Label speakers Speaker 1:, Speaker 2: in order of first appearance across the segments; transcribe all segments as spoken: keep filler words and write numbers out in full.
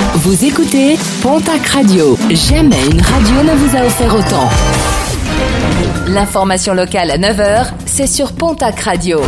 Speaker 1: Vous écoutez Pontac Radio. Jamais une radio ne vous a offert autant. L'information locale à neuf heures, c'est sur Pontac Radio.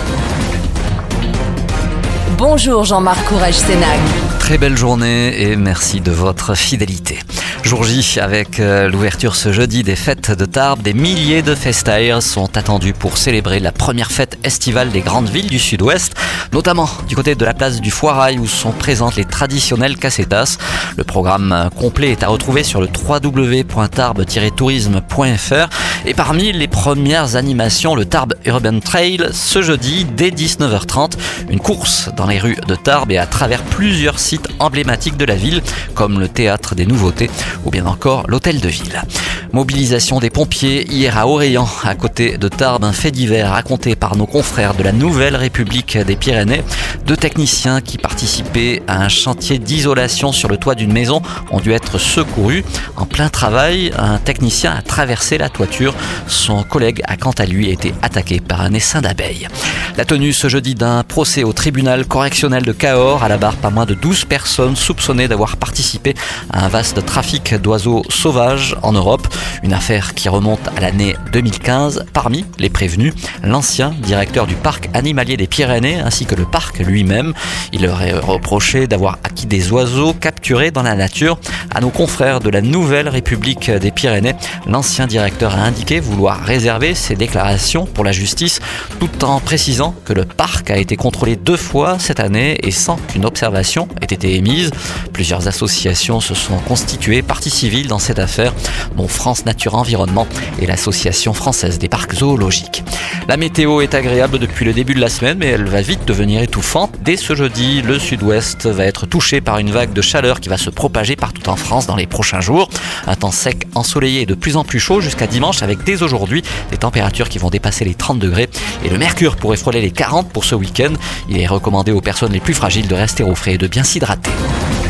Speaker 1: Bonjour Jean-Marc Courage-Sénac.
Speaker 2: Très belle journée et merci de votre fidélité. Jour J, avec l'ouverture ce jeudi des fêtes de Tarbes, des milliers de festaires sont attendus pour célébrer la première fête estivale des grandes villes du sud-ouest, notamment du côté de la place du Foirail où sont présentes les traditionnelles casetas. Le programme complet est à retrouver sur le w w w point tarbes tiret tourisme point f r et parmi les premières animations, le Tarbes Urban Trail ce jeudi dès dix-neuf heures trente, une course dans les rues de Tarbes et à travers plusieurs sites emblématiques de la ville comme le Théâtre des Nouveautés ou bien encore l'Hôtel de Ville. Mobilisation des pompiers hier à Orléans, à côté de Tarbes, un fait divers raconté par nos confrères de la Nouvelle République des Pyrénées. Deux techniciens qui participaient à un chantier d'isolation sur le toit d'une maison ont dû être secourus. En plein travail, un technicien a traversé la toiture. Son collègue a quant à lui été attaqué par un essaim d'abeilles. La tenue ce jeudi d'un procès au tribunal correctionnel de Cahors, à la barre pas moins de douze personnes soupçonnées d'avoir participé à un vaste trafic d'oiseaux sauvages en Europe. Une affaire qui remonte à l'année deux mille quinze. Parmi les prévenus, l'ancien directeur du parc animalier des Pyrénées ainsi que le parc lui-même. Il leur est reproché d'avoir acquis des oiseaux capturés dans la nature. À nos confrères de la Nouvelle République des Pyrénées, l'ancien directeur a indiqué vouloir réserver ses déclarations pour la justice tout en précisant que le parc a été contrôlé deux fois cette année et sans qu'une observation ait été émise. Plusieurs associations se sont constituées partie civile dans cette affaire, dont France Nature Environnement et l'Association française des parcs zoologiques. La météo est agréable depuis le début de la semaine, mais elle va vite devenir étouffante. Dès ce jeudi, le sud-ouest va être touché par une vague de chaleur qui va se propager partout en France dans les prochains jours. Un temps sec, ensoleillé et de plus en plus chaud jusqu'à dimanche, avec dès aujourd'hui des températures qui vont dépasser les trente degrés et le mercure pourrait frôler les quarante pour ce week-end. Il est recommandé aux personnes les plus fragiles de rester au frais et de bien s'hydrater.